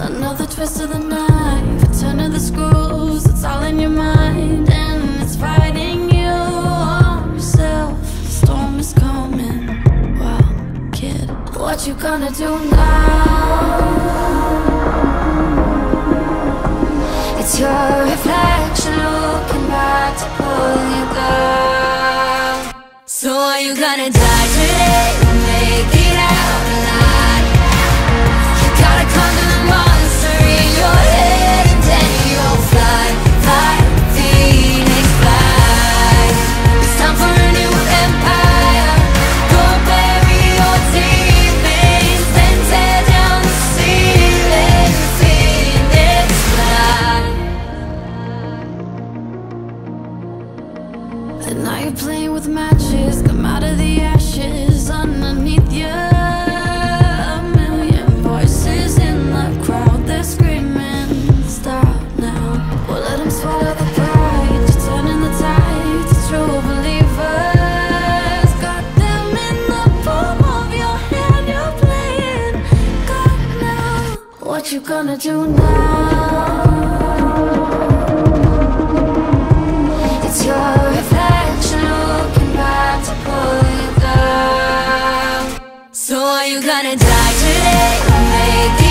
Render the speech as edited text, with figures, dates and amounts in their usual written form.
Another twist of the knife, a turn of the screws. It's all in your mind and it's fighting you on yourself. The storm is coming. Well, kid, what you gonna do now? It's your reflection looking back to pull you down. So are you gonna die today or make it out alive? You gotta conquer the monster in your head, and then you'll fly, fly, Phoenix fly. It's time for a new empire. Go bury your demons, then tear down the ceiling, Phoenix fly. And now you're playing with matches, come out of the ashes underneath you. A million voices in the crowd, they're screaming, stop now. Well, let them swallow the pride, you're turning the tide to true believers. Got them in the palm of your hand, you're playing God now. What you gonna do now? It's your reflection looking back to pull you down. So are you gonna die today or make it